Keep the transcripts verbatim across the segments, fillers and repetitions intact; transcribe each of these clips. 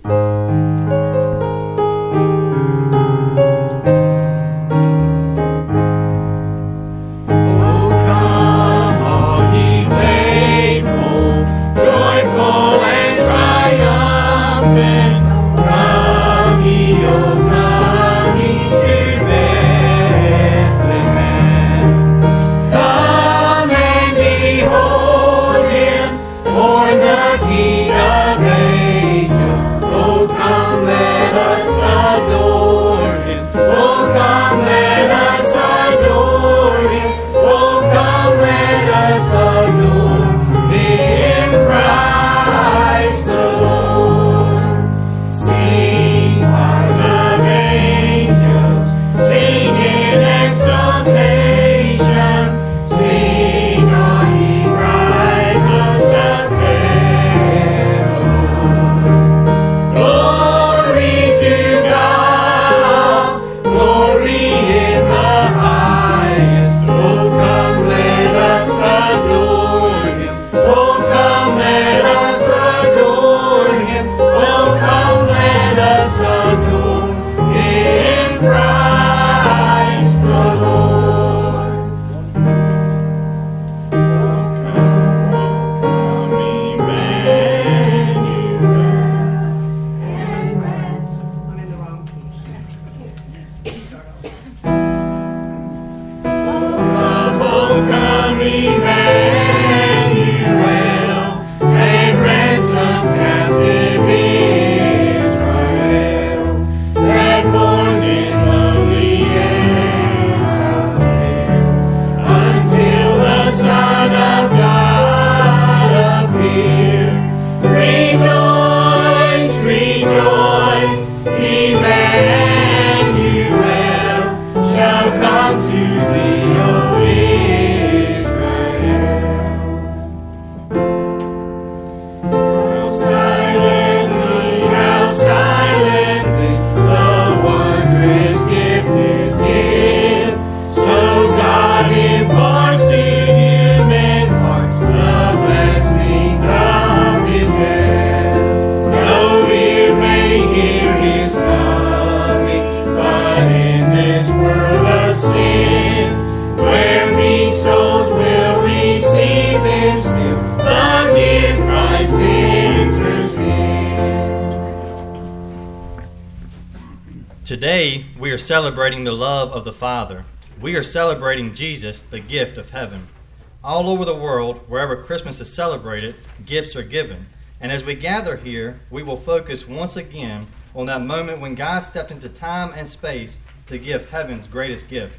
Today, we are celebrating the love of the Father. We are celebrating Jesus, the gift of heaven. All over the world, wherever Christmas is celebrated, gifts are given. And as we gather here, we will focus once again on that moment when God stepped into time and space to give heaven's greatest gift.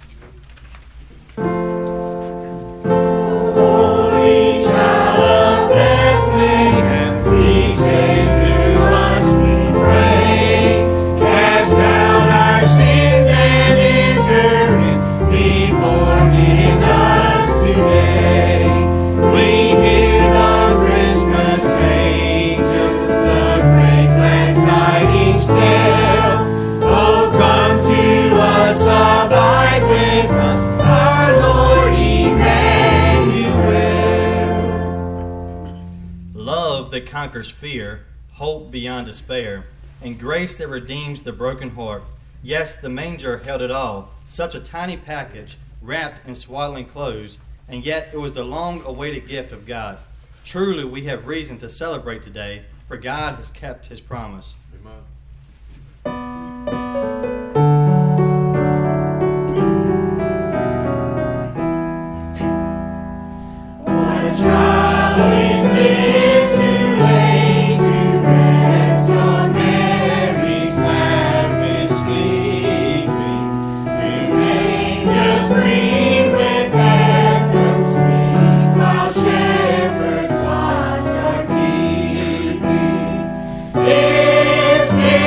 Holy child of Bethlehem, please send to us, we pray. Cast down our sins and enter in, be born in us today. We hear the Christmas angels, the great glad tidings tell. Oh, come to us, abide with us, our Lord Emmanuel. Love that conquers fear, hope beyond despair, and grace that redeems the broken heart. Yes, the manger held it all, such a tiny package, wrapped in swaddling clothes, and yet it was the long-awaited gift of God. Truly, we have reason to celebrate today, for God has kept his promise. Amen. What a child is this who lay to rest on Mary's lap is sleeping, whom angels greet with anthems sweet, while shepherds watch are keeping. This is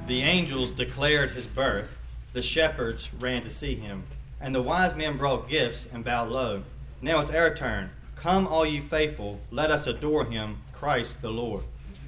The angels declared his birth, the shepherds ran to see him, and the wise men brought gifts and bowed low. Now it's our turn. Come, all you faithful, let us adore him, Christ the Lord.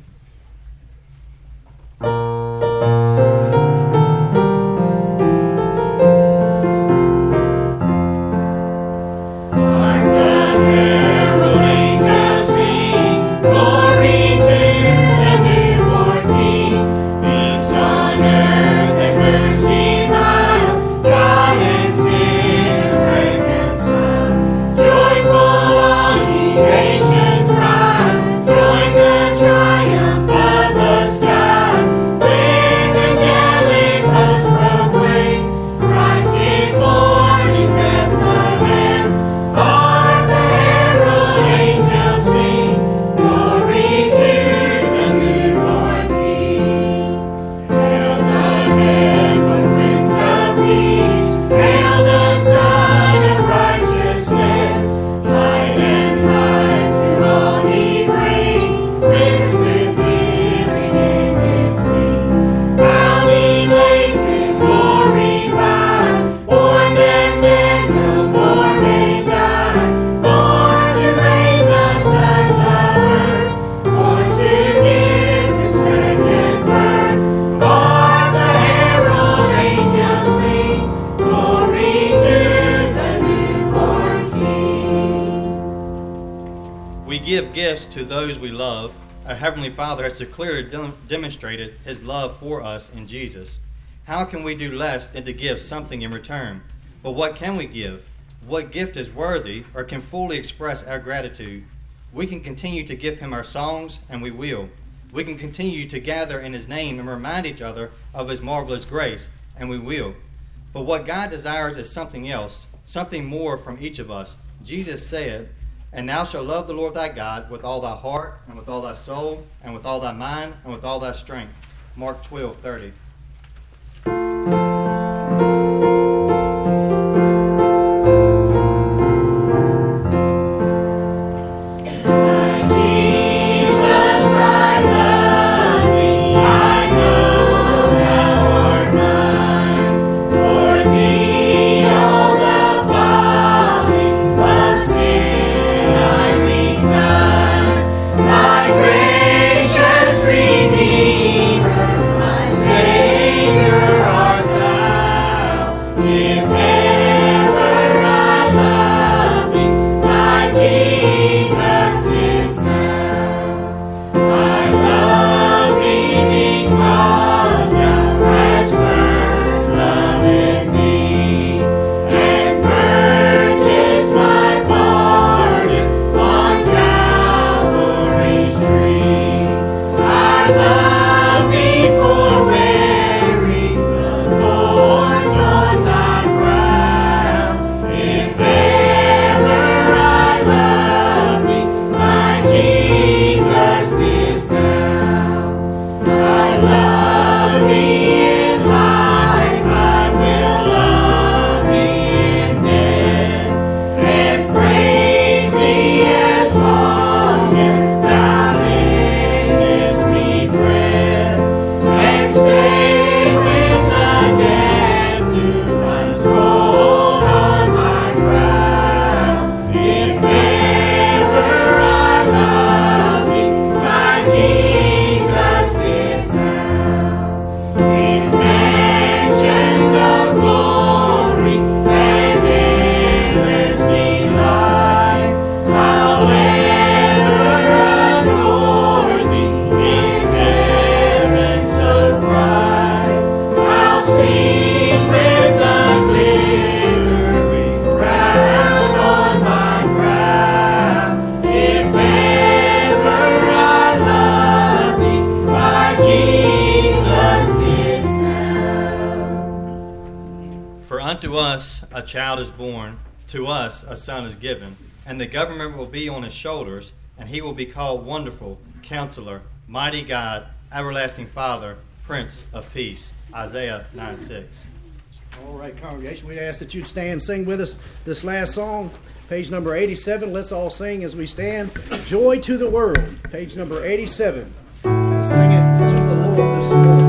To those we love, our Heavenly Father has clearly de- demonstrated his love for us in Jesus. How can we do less than to give something in return? But what can we give? What gift is worthy or can fully express our gratitude? We can continue to give him our songs, and we will. We can continue to gather in his name and remind each other of his marvelous grace, and we will. But what God desires is something else, something more from each of us. Jesus said, "And thou shalt love the Lord thy God with all thy heart, and with all thy soul, and with all thy mind, and with all thy strength." Mark twelve thirty. Unto us a child is born, to us a son is given, and the government will be on his shoulders, and he will be called Wonderful, Counselor, Mighty God, Everlasting Father, Prince of Peace. Isaiah nine six. All right, congregation, we ask that you'd stand and sing with us this last song, page number eighty-seven. Let's all sing as we stand. Joy to the World, page number eighty-seven. So sing it to the Lord this morning.